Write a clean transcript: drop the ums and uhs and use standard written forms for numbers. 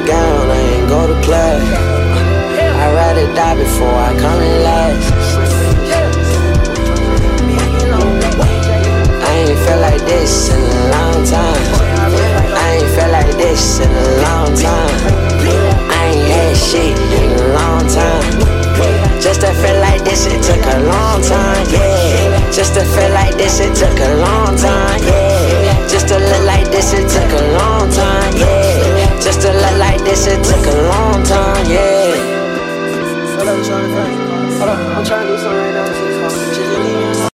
gown, I ain't go to class. I'd rather die before I come in last. I ain't felt like this in a long time. I ain't felt like this in a long time.